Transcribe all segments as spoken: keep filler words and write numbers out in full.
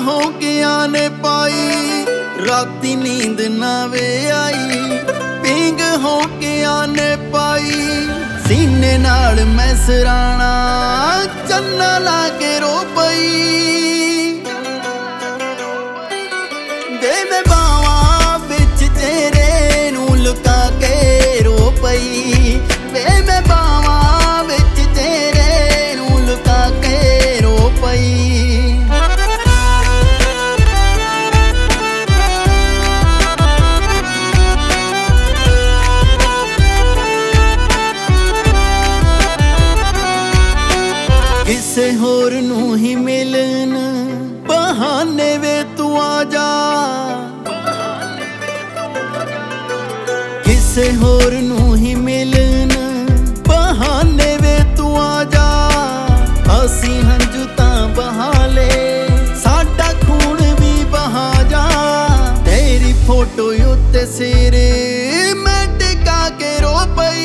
हो गया ने पाई राती नींद ना वे आई पिंग हो गया ने पाई सीने नाल मैं सराणा चन्ना लागे रो पई दे मैं बावां विच तेरे नू लुका के रो पई वे मैं बावां विच तेरे नू लुका के रो पई किसे होर नू ही मिलन बहाने वे तू आ जा किसे होर नू ही मिलन बहाने वे तू आ जा असी हंजू तां बहा ले साडा खून भी बहा जा तेरी फोटो उत्ते सिरे मैं टिका के रो पई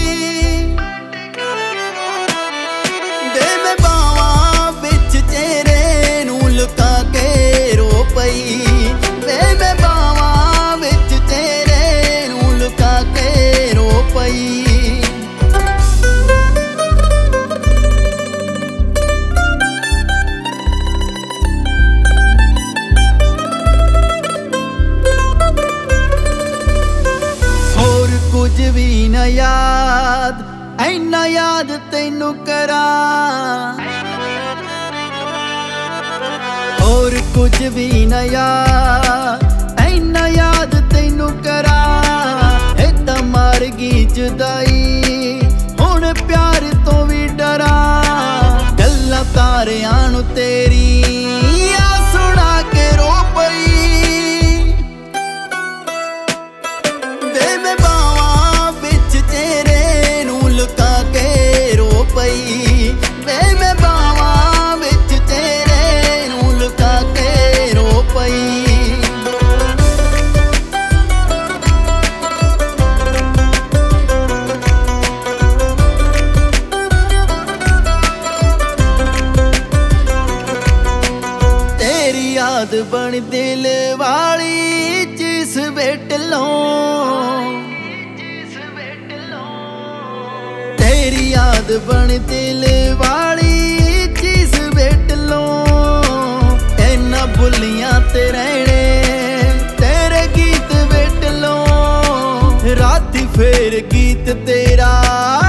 कुछ भी न याद ऐना याद तैनू करा और कुछ भी न याद ऐना याद तैनू करा इदा मार गई जुदाई हुण प्यार तो भी डरा गल्लां तारियां नू तेरी आ सुना के रो पई याद बन दिल वाली जिस बेट लो तेरी याद बन दिल वाली जिस बेट लो इन्ना बुलियां ते रहने तेरे गीत बेट लो राती फेर गीत तेरा